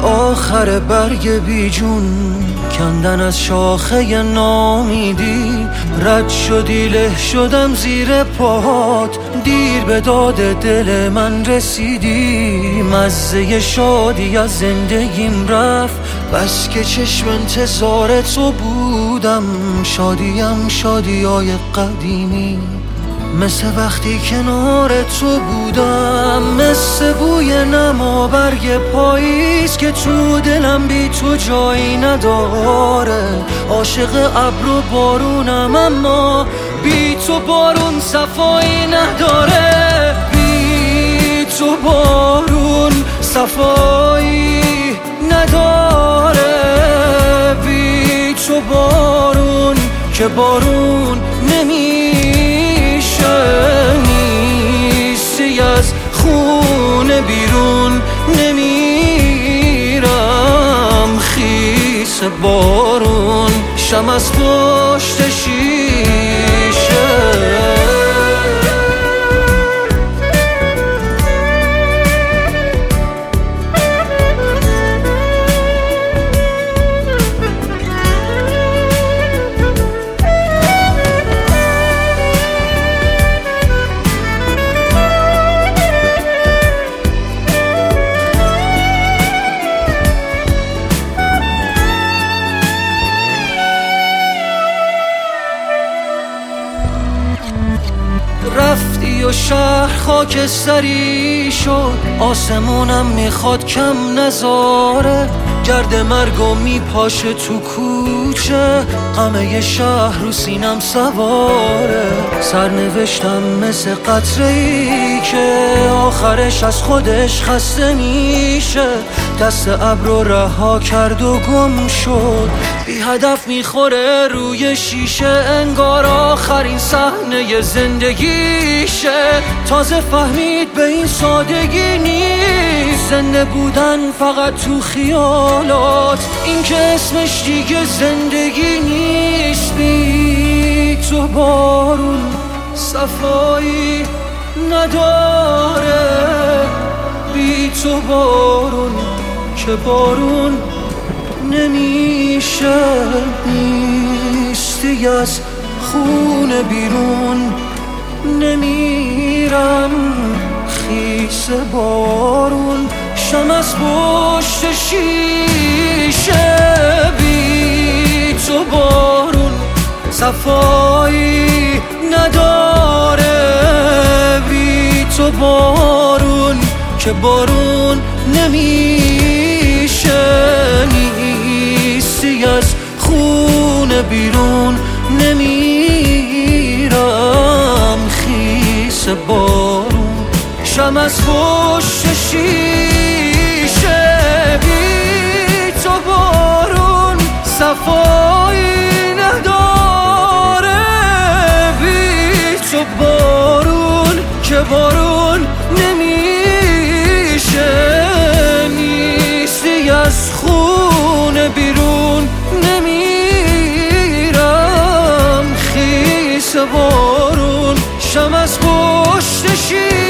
آخر برگ بیجون کندن از شاخه نامیدی، رد شدی له شدم زیر پاهات، دیر به داد دل من رسیدی. مزه شادی از زندگیم رفت، بس که چشم انتظار تو بودم. شادیم شادیای قدیمی، مثل وقتی کنار تو بودم، مثل بوی نما برگ پاییز که تو دلم بی تو جایی نداره. عاشق ابر و بارونم اما بی تو بارون صفایی نداره. بی تو بارون صفایی نداره. بی تو بارون که بارون نیستی از خونه بیرون نمیرم. خیس بارون شم از پشت شیشه. رفتی و شهر خاکستری شد، آسمونم میخواد کم نذاره. گرد مرگو میپاشه تو کوچه، همه شهر رو سینم سواره. سرنوشتم مثل قطره‌ای که آخرش از خودش خسته میشه. دست ابر رو رها کرد و گم شد، بی هدف میخوره روی شیشه. انگار آخرین صحنه زندگیشه. تازه فهمید به این سادگی نیست زنده بودن فقط تو خیالات، این که اسمش دیگه زندگی نیست. بی تو بارون صفایی نداره. بی تو بارون که بارون نمیشه. نیستی از خونه بیرون نمیرم. خیس بارون شم از پشت شیشه. بی تو بارون صفایی نداره. بی تو بارون که بارون نمیشه. نیستی از خونه بیرون نمیرم. خیس بارون شم از پشت شیشه. بی تو بارون صفایی نداره. بی تو بارون که بارون نمیشه. نیستی از خونه بیرون نمیرم. خیس بارون شم از پشت شیشه.